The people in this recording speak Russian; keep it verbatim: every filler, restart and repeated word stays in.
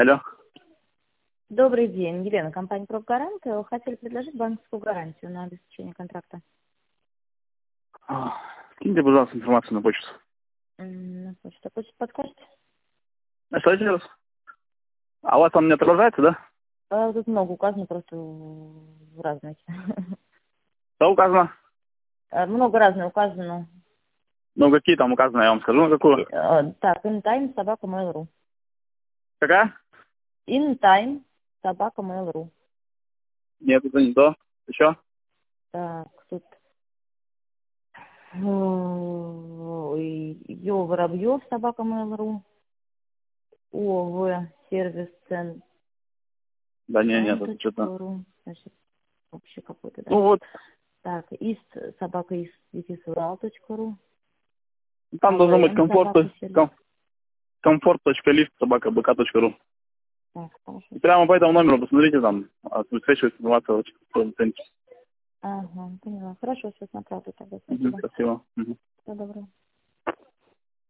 Алло. Добрый день, Елена, компания «Профгарант». Хотели предложить банковскую гарантию на обеспечение контракта. А, Скиньте, пожалуйста, информацию на почту. М, На почту. Почту подскажете? А что еще раз? А у вас там не отображается, да? А, Тут много указано, просто в разные. Что указано? А, Много разное указано. Ну, какие там указаны, я вам скажу, на какую. Э, Так, InTime, собака Mail.ru. Какая? InTime, собака Mail.ru. Нет, это не то. Еще? Так, тут ой, Ё Воробьев, собака Mail.ru. ОВ, сервис цен. Да не, нет, это что-то. .ру. Значит, вообще какой-то, да. Ну вот, Так, ист, собака из ру. там должно быть АВМ, комфорт, собака сервис. ком, комфорт.лист, собака, бк.ру. Так, хорошо. И прямо по этому номеру посмотрите, там а, высвечивается информация очень ценится. Ага, поняла. Хорошо, все смотрела тогда. Мгм, Спасибо. Спасибо. Мгм. Всего доброго.